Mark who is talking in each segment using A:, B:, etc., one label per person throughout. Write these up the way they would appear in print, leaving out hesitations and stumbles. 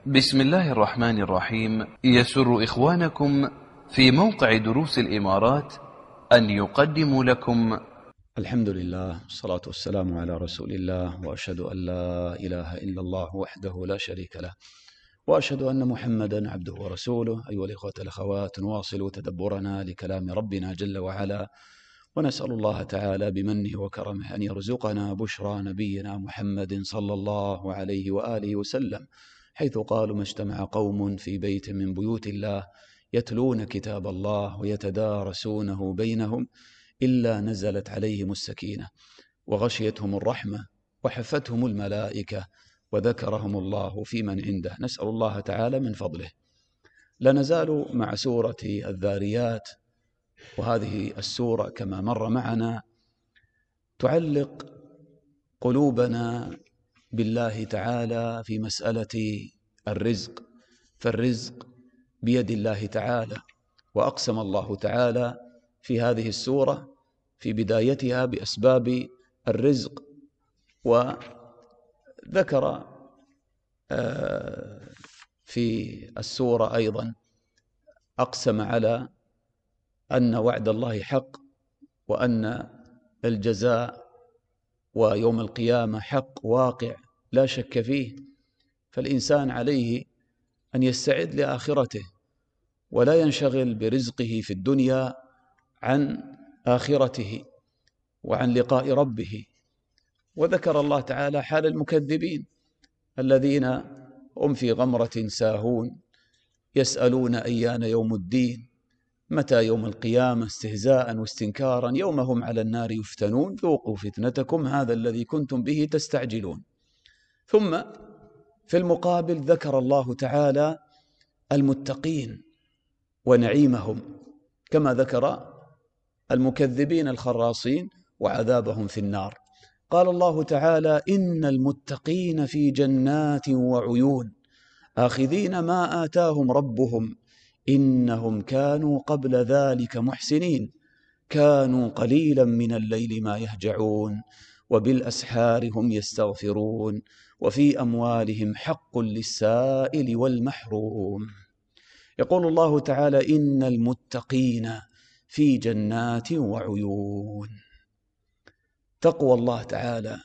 A: بسم الله الرحمن الرحيم. يسر إخوانكم في موقع دروس الإمارات أن يقدموا لكم
B: الحمد لله والصلاة والسلام على رسول الله، وأشهد أن لا إله إلا الله وحده لا شريك له، وأشهد أن محمدا عبده ورسوله. أيها الإخوة الأخوات، نواصل تدبرنا لكلام ربنا جل وعلا، ونسأل الله تعالى بمنه وكرمه أن يرزقنا بشرى نبينا محمد صلى الله عليه وآله وسلم، حيث قالوا: ما اجتمع قوم في بيت من بيوت الله يتلون كتاب الله ويتدارسونه بينهم إلا نزلت عليهم السكينة وغشيتهم الرحمة وحفتهم الملائكة وذكرهم الله في من عنده. نسأل الله تعالى من فضله. لا نزال مع سورة الذاريات، وهذه السورة كما مر معنا تعلق قلوبنا بالله تعالى في مسألة الرزق، فالرزق بيد الله تعالى. وأقسم الله تعالى في هذه السورة في بدايتها بأسباب الرزق، وذكر في السورة أيضا أقسم على أن وعد الله حق، وأن الجزاء ويوم القيامة حق واقع لا شك فيه. فالإنسان عليه أن يستعد لآخرته، ولا ينشغل برزقه في الدنيا عن آخرته وعن لقاء ربه. وذكر الله تعالى حال المكذبين الذين هم في غمرة ساهون، يسألون أيان يوم الدين، متى يوم القيامة، استهزاء واستنكارا، يوم هم على النار يفتنون، ذوقوا فتنتكم هذا الذي كنتم به تستعجلون. ثم في المقابل ذكر الله تعالى المتقين ونعيمهم، كما ذكر المكذبين الخراصين وعذابهم في النار. قال الله تعالى: إن المتقين في جنات وعيون آخذين ما آتاهم ربهم إنهم كانوا قبل ذلك محسنين كانوا قليلا من الليل ما يهجعون وبالأسحار هم يستغفرون وفي أموالهم حق للسائل والمحروم. يقول الله تعالى: إن المتقين في جنات وعيون. تقوى الله تعالى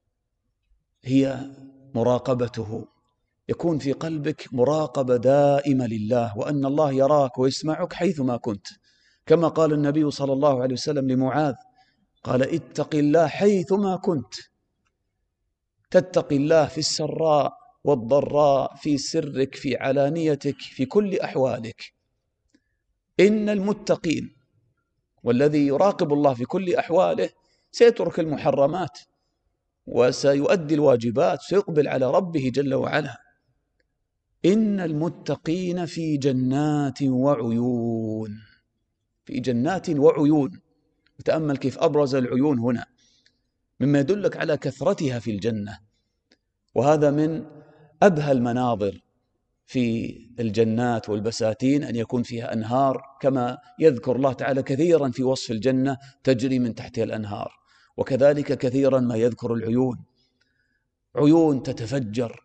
B: هي مراقبته، يكون في قلبك مراقبة دائمة لله، وأن الله يراك ويسمعك حيثما كنت، كما قال النبي صلى الله عليه وسلم لمعاذ، قال: اتق الله حيثما كنت. تتقي الله في السراء والضراء، في سرك، في علانيتك، في كل أحوالك. إن المتقين، والذي يراقب الله في كل أحواله سيترك المحرمات وسيؤدي الواجبات، سيقبل على ربه جل وعلا. إن المتقين في جنات وعيون، في جنات وعيون. وتأمل كيف أبرز العيون هنا، مما يدلك على كثرتها في الجنة. وهذا من أبهى المناظر في الجنات والبساتين، أن يكون فيها أنهار، كما يذكر الله تعالى كثيرا في وصف الجنة تجري من تحتها الأنهار. وكذلك كثيرا ما يذكر العيون، عيون تتفجر،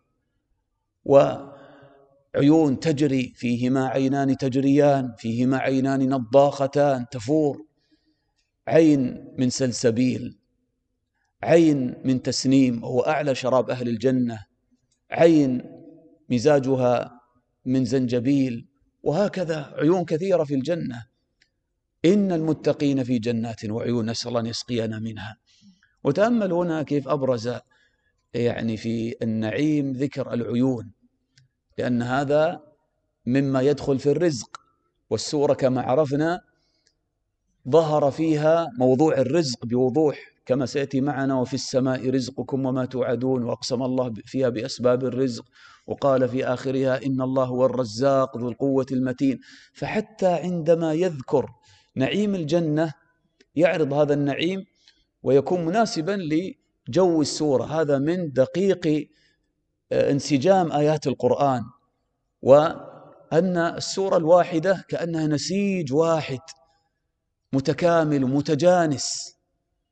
B: وعيون تجري، فيهما عينان تجريان، فيهما عينان نضاختان تفور، عين من سلسبيل، عين من تسنيم وهو أعلى شراب أهل الجنة، عين مزاجها من زنجبيل، وهكذا عيون كثيرة في الجنة. إن المتقين في جنات وعيون، نسأل الله أن يسقينا منها. وتأمل هنا كيف أبرز في النعيم ذكر العيون، لأن هذا مما يدخل في الرزق، والسورة كما عرفنا ظهر فيها موضوع الرزق بوضوح، كما سيأتي معنا: وفي السماء رزقكم وما توعدون. وأقسم الله فيها بأسباب الرزق، وقال في آخرها: إن الله هو الرزاق ذو القوة المتين. فحتى عندما يذكر نعيم الجنة يعرض هذا النعيم ويكون مناسبا لجو السورة. هذا من دقيق انسجام آيات القرآن، وأن السورة الواحدة كأنها نسيج واحد متكامل ومتجانس.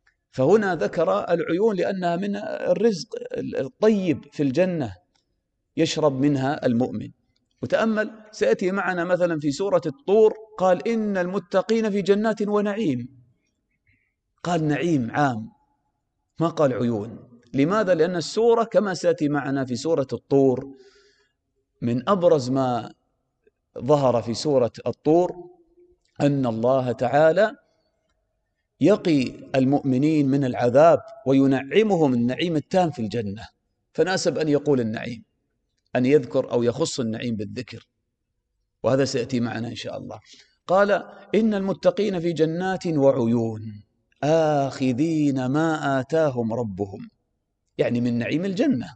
B: فهنا ذكر العيون لأنها من الرزق الطيب في الجنة، يشرب منها المؤمن. وتأمل سيأتي معنا مثلا في سورة الطور، قال إن المتقين في جنات ونعيم، قال نعيم عام ما قال عيون. لماذا؟ لأن السورة كما سيأتي معنا في سورة الطور، من أبرز ما ظهر في سورة الطور أن الله تعالى يقي المؤمنين من العذاب وينعمهم النعيم التام في الجنة، فناسب أن يقول النعيم، أن يذكر أو يخص النعيم بالذكر، وهذا سيأتي معنا إن شاء الله. قال إن المتقين في جنات وعيون آخذين ما آتاهم ربهم، يعني من نعيم الجنة.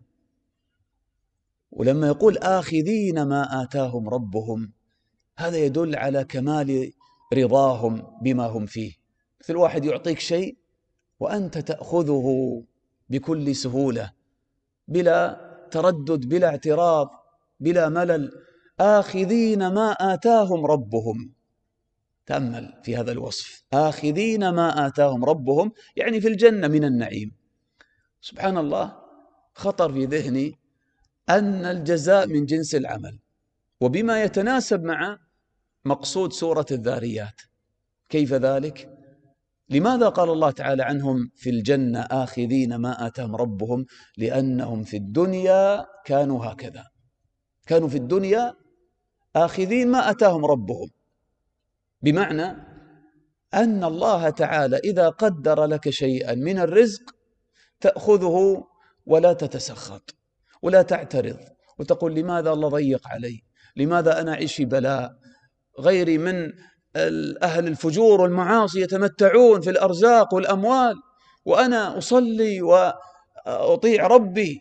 B: ولما يقول آخذين ما آتاهم ربهم، هذا يدل على كمال رضاهم بما هم فيه. مثل واحد يعطيك شيء وأنت تأخذه بكل سهولة بلا تردد بلا اعتراض بلا ملل. آخذين ما آتاهم ربهم، تأمل في هذا الوصف، آخذين ما آتاهم ربهم، يعني في الجنة من النعيم. سبحان الله، خطر في ذهني أن الجزاء من جنس العمل، وبما يتناسب مع مقصود سورة الذاريات. كيف ذلك؟ لماذا قال الله تعالى عنهم في الجنة آخذين ما آتاهم ربهم؟ لأنهم في الدنيا كانوا هكذا، كانوا في الدنيا آخذين ما آتاهم ربهم، بمعنى أن الله تعالى إذا قدر لك شيئا من الرزق تأخذه ولا تتسخط ولا تعترض وتقول لماذا الله ضيق علي، لماذا أنا أعيش في بلاء، غيري من أهل الفجور والمعاصي يتمتعون في الأرزاق والأموال وأنا أصلي وأطيع ربي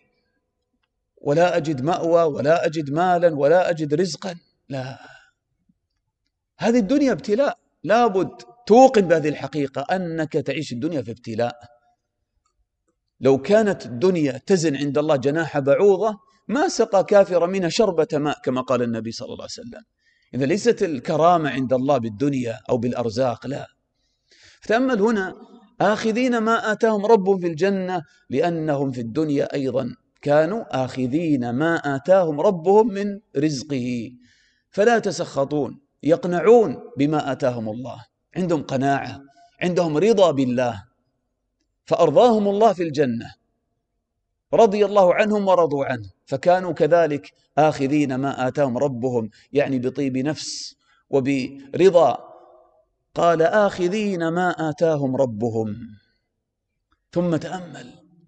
B: ولا أجد مأوى ولا أجد مالا ولا أجد رزقا. لا، هذه الدنيا ابتلاء، لابد توقن بهذه الحقيقة أنك تعيش الدنيا في ابتلاء. لو كانت الدنيا تزن عند الله جناح بعوضة ما سقى كافر منها شربة ماء كما قال النبي صلى الله عليه وسلم. إذا ليست الكرامة عند الله بالدنيا أو بالأرزاق، لا. فتأمل هنا آخذين ما آتاهم ربهم في الجنة، لأنهم في الدنيا أيضا كانوا آخذين ما آتاهم ربهم من رزقه، فلا يتسخطون، يقنعون بما آتاهم الله، عندهم قناعة، عندهم رضا بالله، فأرضاهم الله في الجنة، رضي الله عنهم ورضوا عنه، فكانوا كذلك آخذين ما آتاهم ربهم، يعني بطيب نفس وبرضا. قال آخذين ما آتاهم ربهم. ثم تأمل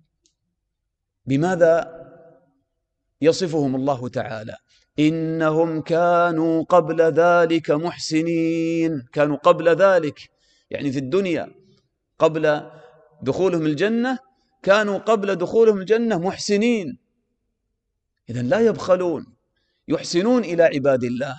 B: بماذا يصفهم الله تعالى: إنهم كانوا قبل ذلك محسنين. كانوا قبل ذلك يعني في الدنيا قبل دخولهم الجنة، كانوا قبل دخولهم الجنة محسنين، إذن لا يبخلون، يحسنون إلى عباد الله،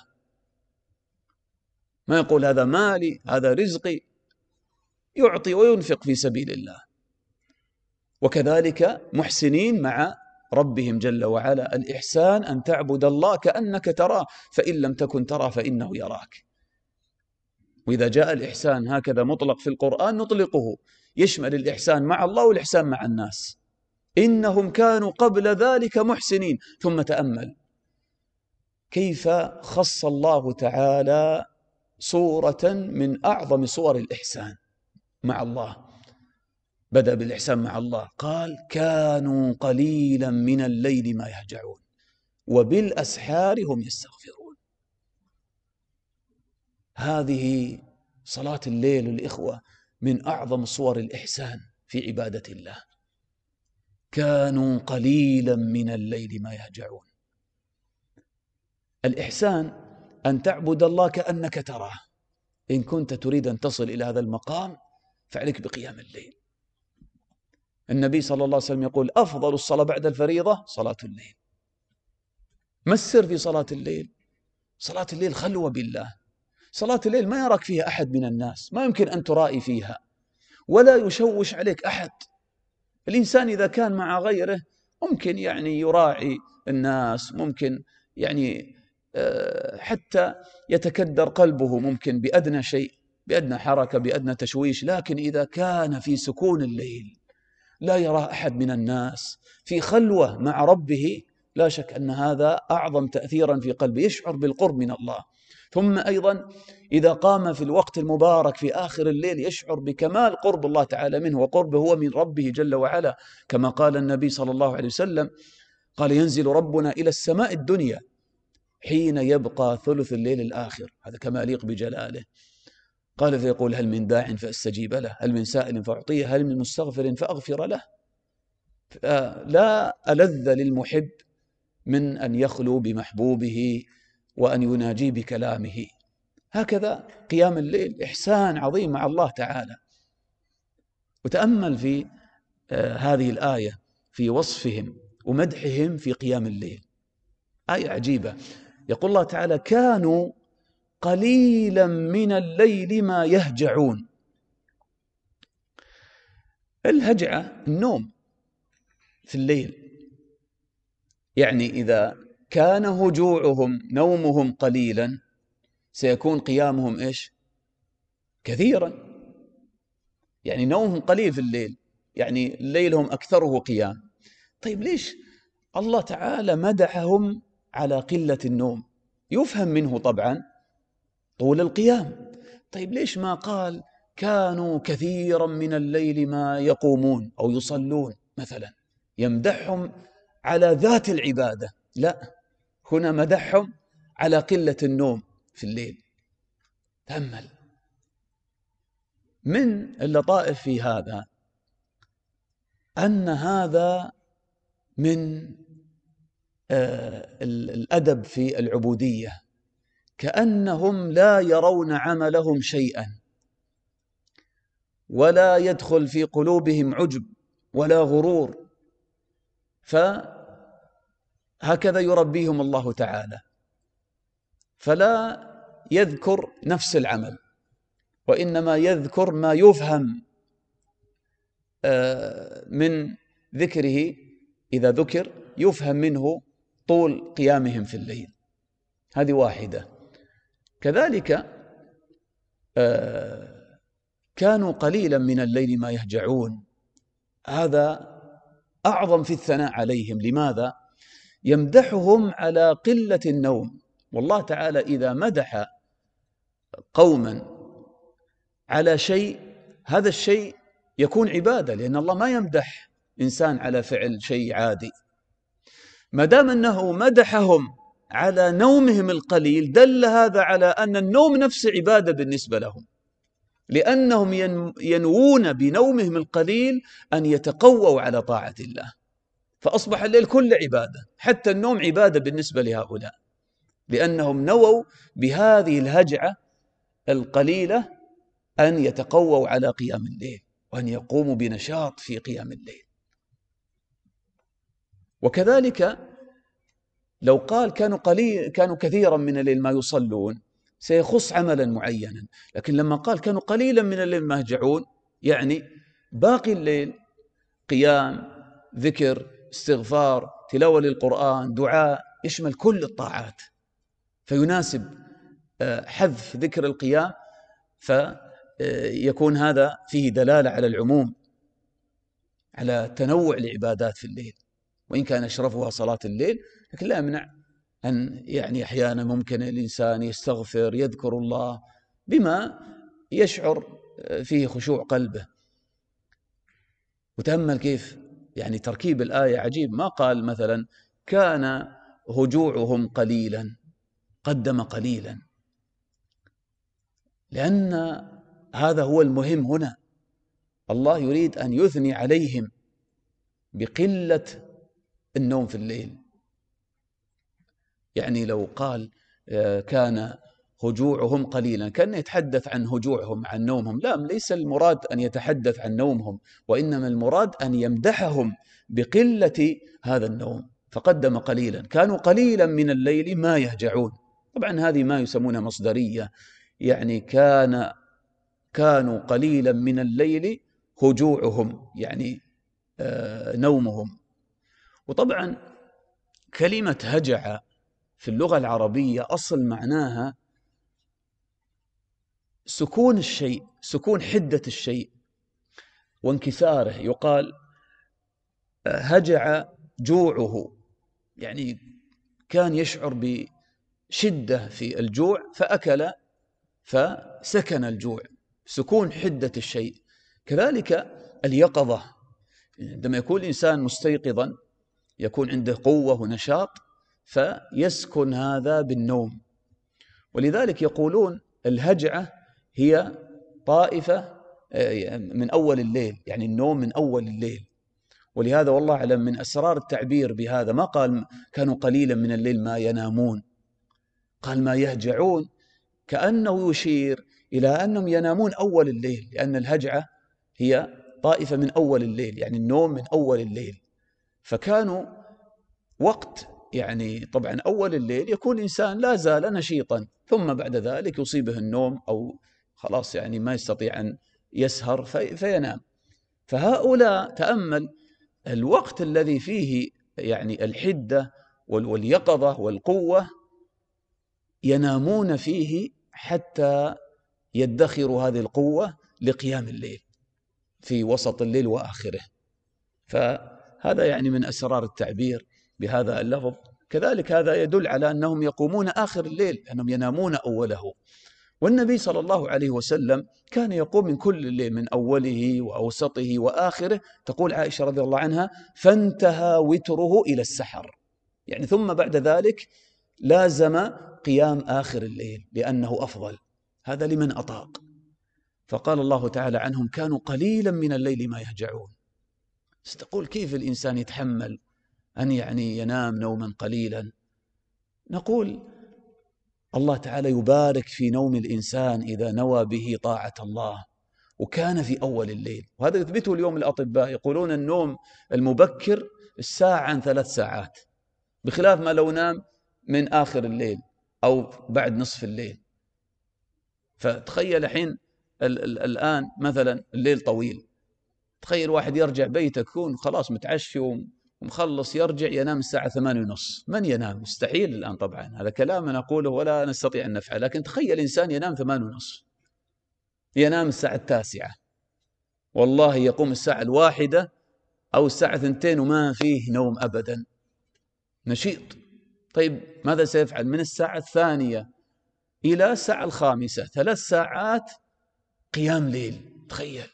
B: ما يقول هذا مالي هذا رزقي، يعطي وينفق في سبيل الله. وكذلك محسنين مع ربهم جل وعلا. الإحسان أن تعبد الله كأنك تراه، فإن لم تكن تراه فإنه يراك. وإذا جاء الإحسان هكذا مطلق في القرآن نطلقه، يشمل الإحسان مع الله والإحسان مع الناس. إنهم كانوا قبل ذلك محسنين. ثم تأمل كيف خص الله تعالى صورة من أعظم صور الإحسان مع الله، بدأ بالإحسان مع الله، قال كانوا قليلا من الليل ما يهجعون وبالأسحار هم يستغفرون. هذه صلاة الليل الإخوة من أعظم صور الإحسان في عبادة الله. كانوا قليلا من الليل ما يهجعون. الإحسان أن تعبد الله كأنك تراه. إن كنت تريد أن تصل إلى هذا المقام فعليك بقيام الليل. النبي صلى الله عليه وسلم يقول أفضل الصلاة بعد الفريضة صلاة الليل. ما السر في صلاة الليل؟ صلاة الليل خلوة بالله. صلاة الليل ما يراك فيها أحد من الناس، ما يمكن أن ترائي فيها ولا يشوش عليك أحد. الإنسان إذا كان مع غيره ممكن يعني يراعي الناس، ممكن يعني حتى يتكدر قلبه ممكن بأدنى شيء، بأدنى حركة، بأدنى تشويش. لكن إذا كان في سكون الليل لا يرى أحد من الناس، في خلوة مع ربه، لا شك أن هذا أعظم تأثيرا في قلبه، يشعر بالقرب من الله. ثم أيضا إذا قام في الوقت المبارك في آخر الليل يشعر بكمال قرب الله تعالى منه، وقربه هو من ربه جل وعلا، كما قال النبي صلى الله عليه وسلم قال: ينزل ربنا إلى السماء الدنيا حين يبقى ثلث الليل الآخر، هذا كما يليق بجلاله. قال: فيقول: هل من داع فأستجيب له، هل من سائل فأعطيه، هل من مستغفر فأغفر له. لا ألذ للمحب من أن يخلو بمحبوبه وأن يناجي بكلامه. هكذا قيام الليل إحسان عظيم مع الله تعالى. وتأمل في هذه الآية في وصفهم ومدحهم في قيام الليل، آية عجيبة. يقول الله تعالى: كانوا قليلا من الليل ما يهجعون. الهجعة النوم في الليل، يعني إذا كان هجوعهم نومهم قليلا سيكون قيامهم إيش؟ كثيرا. يعني نومهم قليل في الليل، يعني ليلهم أكثره قيام. طيب ليش الله تعالى مدحهم على قلة النوم؟ يفهم منه طبعا طول القيام. طيب ليش ما قال كانوا كثيرا من الليل ما يقومون أو يصلون مثلا، يمدحهم على ذات العبادة؟ لا، هنا مدحهم على قلة النوم في الليل. تأمل. من اللطائف في هذا أن هذا من الأدب في العبودية، كأنهم لا يرون عملهم شيئا، ولا يدخل في قلوبهم عجب ولا غرور، فهكذا يربيهم الله تعالى، فلا يذكر نفس العمل، وإنما يذكر ما يفهم من ذكره، إذا ذكر يفهم منه طول قيامهم في الليل. هذه واحدة. كذلك كانوا قليلا من الليل ما يهجعون، هذا أعظم في الثناء عليهم. لماذا؟ يمدحهم على قلة النوم. والله تعالى إذا مدح قوما على شيء، هذا الشيء يكون عبادة، لأن الله ما يمدح إنسان على فعل شيء عادي. ما دام أنه مدحهم على نومهم القليل دل هذا على أن النوم نفسه عبادة بالنسبة لهم، لأنهم ينوون بنومهم القليل أن يتقووا على طاعة الله، فأصبح الليل كله عبادة، حتى النوم عبادة بالنسبة لهؤلاء، لأنهم نووا بهذه الهجعة القليلة أن يتقووا على قيام الليل وأن يقوموا بنشاط في قيام الليل. وكذلك لو قال كانوا كثيرا من الليل ما يصلون سيخص عملا معينا، لكن لما قال كانوا قليلا من الليل ما يهجعون، يعني باقي الليل قيام، ذكر، استغفار، تلاوة للقرآن، دعاء، يشمل كل الطاعات، فيناسب حذف ذكر القيام، فيكون هذا فيه دلالة على العموم، على تنوع العبادات في الليل، وإن كان أشرفها صلاة الليل، لكن لا يمنع أن يعني أحيانا ممكن الإنسان يستغفر، يذكر الله بما يشعر فيه خشوع قلبه. وتأمل كيف يعني تركيب الآية عجيب، ما قال مثلا كان هجوعهم قليلا، قدم قليلا، لأن هذا هو المهم هنا. الله يريد أن يثني عليهم بقلة النوم في الليل. يعني لو قال كان هجوعهم قليلا كان يتحدث عن هجوعهم، عن نومهم، لا، ليس المراد أن يتحدث عن نومهم، وإنما المراد أن يمدحهم بقلة هذا النوم، فقدم قليلا. كانوا قليلا من الليل ما يهجعون، طبعا هذه ما يسمونها مصدرية، يعني كانوا قليلا من الليل هجوعهم، يعني نومهم. وطبعا كلمة هجع في اللغة العربية أصل معناها سكون الشيء، سكون حدة الشيء وانكساره. يقال هجع جوعه، يعني كان يشعر بشدة في الجوع فأكل فسكن الجوع، سكون حدة الشيء. كذلك اليقظة، عندما يكون الإنسان مستيقظا يكون عنده قوة ونشاط فيسكن هذا بالنوم. ولذلك يقولون الهجعة هي طائفة من أول الليل، يعني النوم من أول الليل. ولهذا والله أعلم من أسرار التعبير بهذا ما قال كانوا قليلا من الليل ما ينامون، قال ما يهجعون، كأنه يشير إلى أنهم ينامون أول الليل، لأن الهجعة هي طائفة من أول الليل، يعني النوم من أول الليل. فكانوا وقت يعني طبعا أول الليل يكون الإنسان لا زال نشيطا، ثم بعد ذلك يصيبه النوم أو خلاص يعني ما يستطيع أن يسهر فينام. فهؤلاء تأمل الوقت الذي فيه يعني الحدة واليقظة والقوة ينامون فيه حتى يدخروا هذه القوة لقيام الليل في وسط الليل وآخره. فهذا يعني من أسرار التعبير بهذا اللفظ. كذلك هذا يدل على أنهم يقومون آخر الليل، أنهم ينامون أوله. والنبي صلى الله عليه وسلم كان يقوم من كل الليل، من أوله وأوسطه وآخره. تقول عائشة رضي الله عنها فانتهى وتره إلى السحر، يعني ثم بعد ذلك لازم قيام آخر الليل لأنه أفضل، هذا لمن أطاق. فقال الله تعالى عنهم كانوا قليلا من الليل ما يهجعون. ستقول كيف الإنسان يتحمل أن يعني ينام نوما قليلا؟ نقول الله تعالى يبارك في نوم الإنسان إذا نوى به طاعة الله وكان في أول الليل. وهذا يثبته اليوم الأطباء، يقولون النوم المبكر الساعة عن 3 ساعات، بخلاف ما لو نام من آخر الليل أو بعد نصف الليل. فتخيل الحين الآن مثلا الليل طويل، تخيل واحد يرجع بيته يكون خلاص متعشي ومخلص، يرجع ينام الساعة 8:30. من ينام؟ مستحيل الآن طبعا، هذا كلام نقوله ولا نستطيع أن نفعل، لكن تخيل إنسان ينام 8:30، ينام الساعة 9، والله يقوم الساعة 1 أو الساعة 2 وما فيه نوم أبدا، نشيط. طيب ماذا سيفعل من الساعة 2 إلى الساعة 5؟ 3 ساعات قيام ليل. تخيل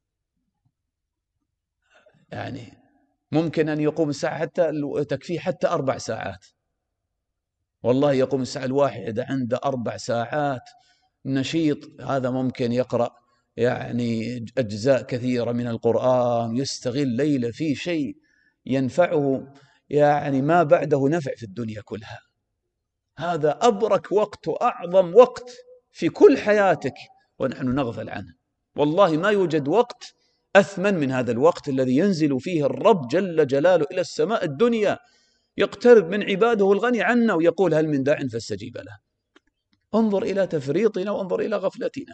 B: يعني ممكن أن يقوم الساعة حتى تكفيه حتى 4 ساعات، والله يقوم الساعة 1 عنده 4 ساعات نشيط. هذا ممكن يقرأ يعني أجزاء كثيرة من القرآن، يستغل ليلة في شيء ينفعه، يعني ما بعده نفع في الدنيا كلها. هذا أبرك وقت وأعظم وقت في كل حياتك ونحن نغفل عنه. والله ما يوجد وقت أثمن من هذا الوقت الذي ينزل فيه الرب جل جلاله إلى السماء الدنيا، يقترب من عباده الغني عنا ويقول هل من داع فاستجيب له. انظر إلى تفريطنا وانظر إلى غفلتنا.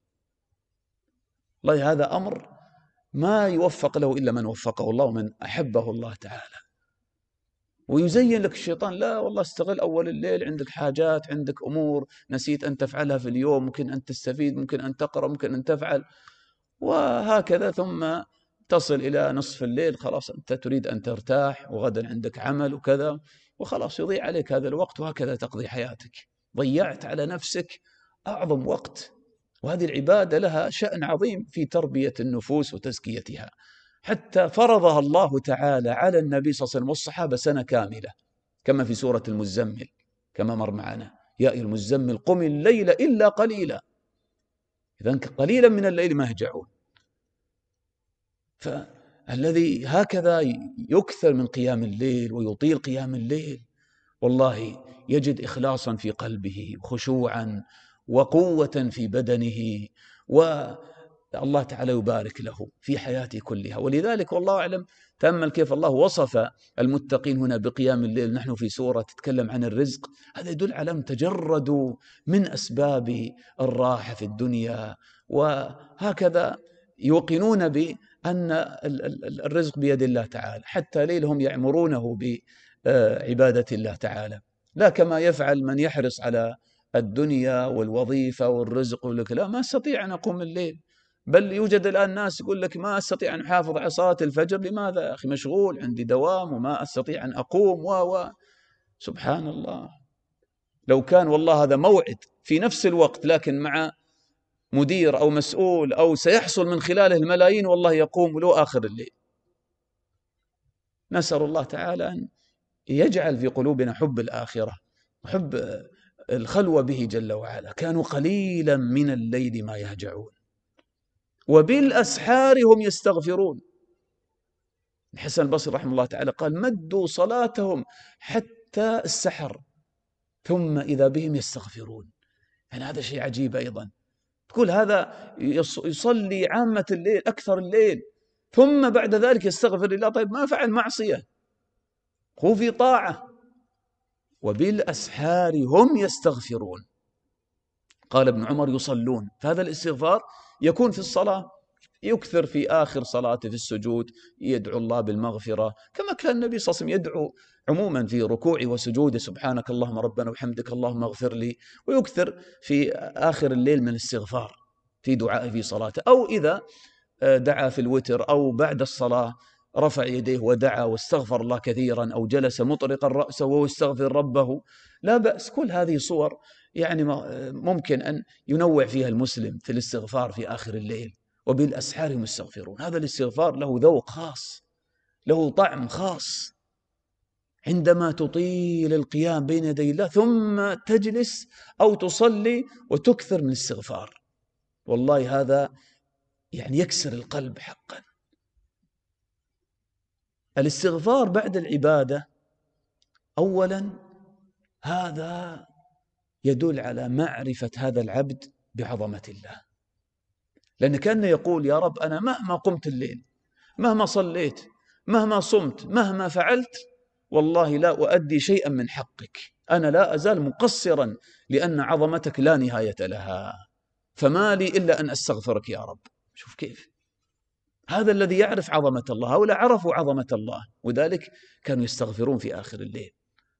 B: والله هذا أمر ما يوفق له إلا من وفقه الله ومن أحبه الله تعالى. ويزين لك الشيطان لا والله استغل أول الليل، عندك حاجات، عندك أمور نسيت أن تفعلها في اليوم، ممكن أن تستفيد، ممكن أن تقرأ، ممكن أن تفعل، وهكذا. ثم تصل إلى نصف الليل خلاص أنت تريد أن ترتاح وغدا عندك عمل وكذا، وخلاص يضيع عليك هذا الوقت، وهكذا تقضي حياتك. ضيعت على نفسك أعظم وقت. وهذه العبادة لها شأن عظيم في تربية النفوس وتزكيتها، حتى فرضها الله تعالى على النبي صلى الله عليه وسلم والصحابة سنة كاملة، كما في سورة المزمل كما مر معنا يا أيها المزمل قم الليل إلا قليلا. إذن قليلا من الليل ما يهجعون. فالذي هكذا يكثر من قيام الليل ويطيل قيام الليل والله يجد إخلاصا في قلبه وخشوعا وقوة في بدنه، والله تعالى يبارك له في حياته كلها. ولذلك والله أعلم تأمل كيف الله وصف المتقين هنا بقيام الليل. نحن في سورة تتكلم عن الرزق، هذا يدل على أن تجردوا من أسباب الراحة في الدنيا، وهكذا يوقنون بأن الرزق بيد الله تعالى، حتى ليلهم يعمرونه بعبادة الله تعالى، لا كما يفعل من يحرص على الدنيا والوظيفة والرزق يقول لك لا ما أستطيع أن أقوم الليل. بل يوجد الآن ناس يقول لك ما أستطيع أن أحافظ على صلاة الفجر. لماذا يا أخي؟ مشغول، عندي دوام وما أستطيع أن أقوم سبحان الله. لو كان والله هذا موعد في نفس الوقت لكن مع مدير أو مسؤول أو سيحصل من خلاله الملايين، والله يقوم له آخر الليل. نسأل الله تعالى أن يجعل في قلوبنا حب الآخرة وحب الخلوة به جل وعلا. كانوا قليلا من الليل ما يهجعون وبالأسحار هم يستغفرون. الحسن البصري رحمه الله تعالى قال: مدوا صلاتهم حتى السحر ثم إذا بهم يستغفرون. يعني هذا شيء عجيب أيضا. تقول هذا يصلي عامة الليل أكثر الليل ثم بعد ذلك يستغفر الله. طيب ما فعل معصية، هو في طاعة. وبالأسحار هم يستغفرون. قال ابن عمر: يصلون. فهذا الاستغفار يكون في الصلاة، يكثر في آخر صلاته في السجود يدعو الله بالمغفرة، كما كان النبي صلى الله عليه وسلم يدعو عموما في ركوعه وسجوده: سبحانك اللهم ربنا وبحمدك اللهم اغفر لي. ويكثر في آخر الليل من الاستغفار في دعائه في صلاته، أو إذا دعا في الوتر أو بعد الصلاة رفع يديه ودعا واستغفر الله كثيرا، أو جلس مطرقا رأسه وهو يستغفر ربه، لا بأس. كل هذه صور يعني ممكن أن ينوع فيها المسلم في الاستغفار في آخر الليل. وبالأسحار هم يستغفرون. هذا الاستغفار له ذوق خاص، له طعم خاص. عندما تطيل القيام بين يدي الله ثم تجلس أو تصلي وتكثر من الاستغفار، والله هذا يعني يكسر القلب حقا. الاستغفار بعد العبادة أولا هذا يدل على معرفة هذا العبد بعظمة الله، لأن كان يقول: يا رب أنا مهما قمت الليل، مهما صليت، مهما صمت، مهما فعلت، والله لا أؤدي شيئا من حقك، أنا لا أزال مقصرا لأن عظمتك لا نهاية لها، فما لي إلا أن أستغفرك يا رب. شوف كيف هذا الذي يعرف عظمة الله. هؤلاء عرفوا عظمة الله وذلك كانوا يستغفرون في آخر الليل.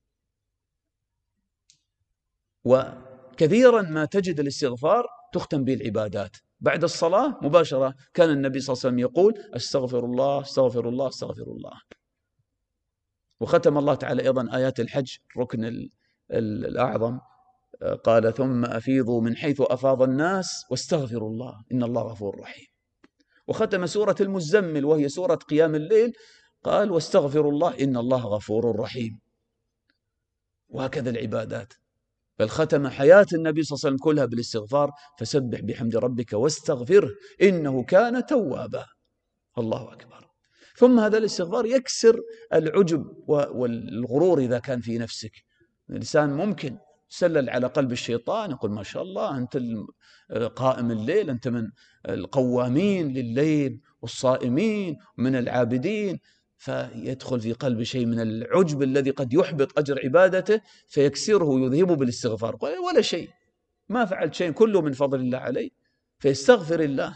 B: وكثيرا ما تجد الاستغفار تختم به العبادات. بعد الصلاة مباشرة كان النبي صلى الله عليه وسلم يقول: أستغفر الله أستغفر الله أستغفر الله. وختم الله تعالى أيضا آيات الحج الركن الأعظم، قال: ثم أفيضوا من حيث أفاض الناس واستغفروا الله إن الله غفور رحيم. وختم سورة المزمل وهي سورة قيام الليل قال: واستغفروا الله إن الله غفور رحيم. وهكذا العبادات. بل ختم حياة النبي صلى الله عليه وسلم كلها بالاستغفار: فسبح بحمد ربك واستغفره إنه كان توابا. الله أكبر. ثم هذا الاستغفار يكسر العجب والغرور إذا كان في نفسك. الإنسان ممكن يسلل على قلب الشيطان، يقول: ما شاء الله أنت قائم الليل، أنت من القوامين لليل والصائمين من العابدين، فيدخل في قلب شيء من العجب الذي قد يحبط أجر عبادته فيكسره يذهبه بالاستغفار. ولا شيء، ما فعلت شيء، كله من فضل الله علي، فيستغفر الله.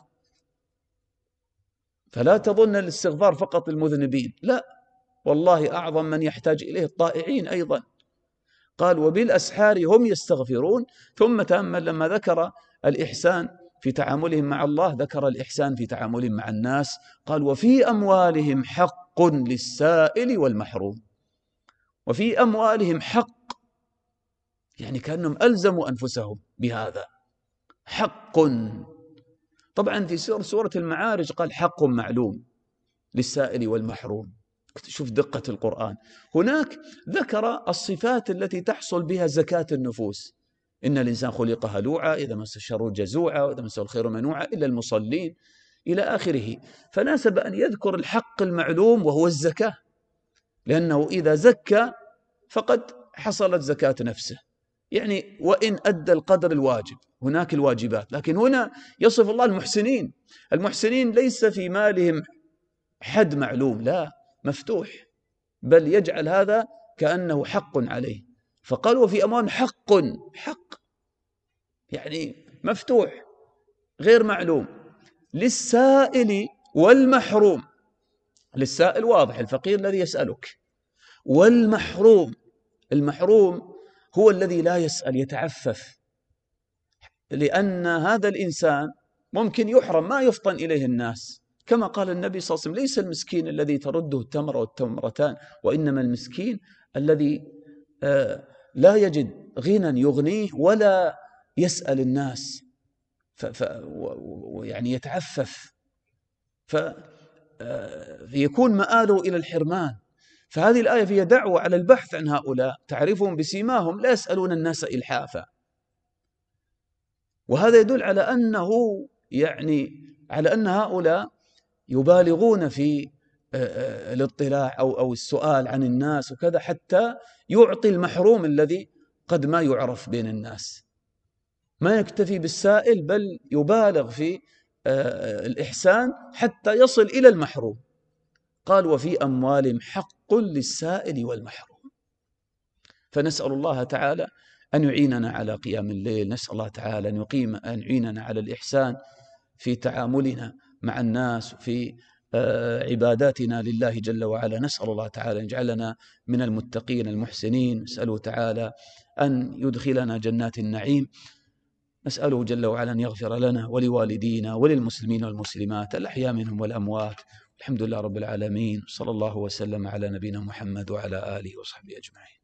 B: فلا تظن الاستغفار فقط للمذنبين، لا، والله أعظم من يحتاج إليه الطائعين أيضا. قال: وبالأسحار هم يستغفرون. ثم تأمل لما ذكر الإحسان في تعاملهم مع الله ذكر الإحسان في تعاملهم مع الناس. قال: وفي أموالهم حق للسائل والمحروم. وفي أموالهم حق، يعني كأنهم ألزموا أنفسهم بهذا. حق. طبعا في سورة المعارج قال: حق معلوم للسائل والمحروم. شوف دقة القرآن. هناك ذكر الصفات التي تحصل بها زكاة النفوس: إن الإنسان خلق هلوعا، إذا مس الشر جزوعا، وإذا مسه الخير منوعا، إلا المصلين، إلى آخره. فناسب أن يذكر الحق المعلوم وهو الزكاة، لأنه إذا زكى فقد حصلت زكاة نفسه، يعني وإن أدى القدر الواجب. هناك الواجبات، لكن هنا يصف الله المحسنين. المحسنين ليس في مالهم حد معلوم، لا، مفتوح، بل يجعل هذا كأنه حق عليه. فقال: وفي أموالهم حق، حق يعني مفتوح غير معلوم، للسائل والمحروم. للسائل واضح، الفقير الذي يسألك، والمحروم، المحروم هو الذي لا يسأل، يتعفف، لأن هذا الإنسان ممكن يحرم ما يفطن إليه الناس، كما قال النبي صلى الله عليه وسلم: ليس المسكين الذي ترده التمر والتمرتان، وإنما المسكين الذي لا يجد غنى يغنيه ولا يسأل الناس ويعني يتعفف، فيكون مآله إلى الحرمان. فهذه الآية فيها دعوة على البحث عن هؤلاء، تعرفهم بسيماهم لا يسألون الناس إلحافا. وهذا يدل على أنه على أن هؤلاء يبالغون في الاطلاع أو السؤال عن الناس وكذا، حتى يعطي المحروم الذي قد ما يعرف بين الناس. ما يكتفي بالسائل بل يبالغ في الإحسان حتى يصل إلى المحروم. قال وفي أموالهم حق للسائل والمحروم. فنسأل الله تعالى أن يعيننا على قيام الليل، نسأل الله تعالى أن يعيننا على الإحسان في تعاملنا مع الناس، في عباداتنا لله جل وعلا. نسأل الله تعالى أن يجعلنا من المتقين المحسنين، نسأله تعالى أن يدخلنا جنات النعيم، نسأله جل وعلا أن يغفر لنا ولوالدينا وللمسلمين والمسلمات الأحياء منهم والأموات. الحمد لله رب العالمين، صلى الله وسلم على نبينا محمد وعلى آله وصحبه أجمعين.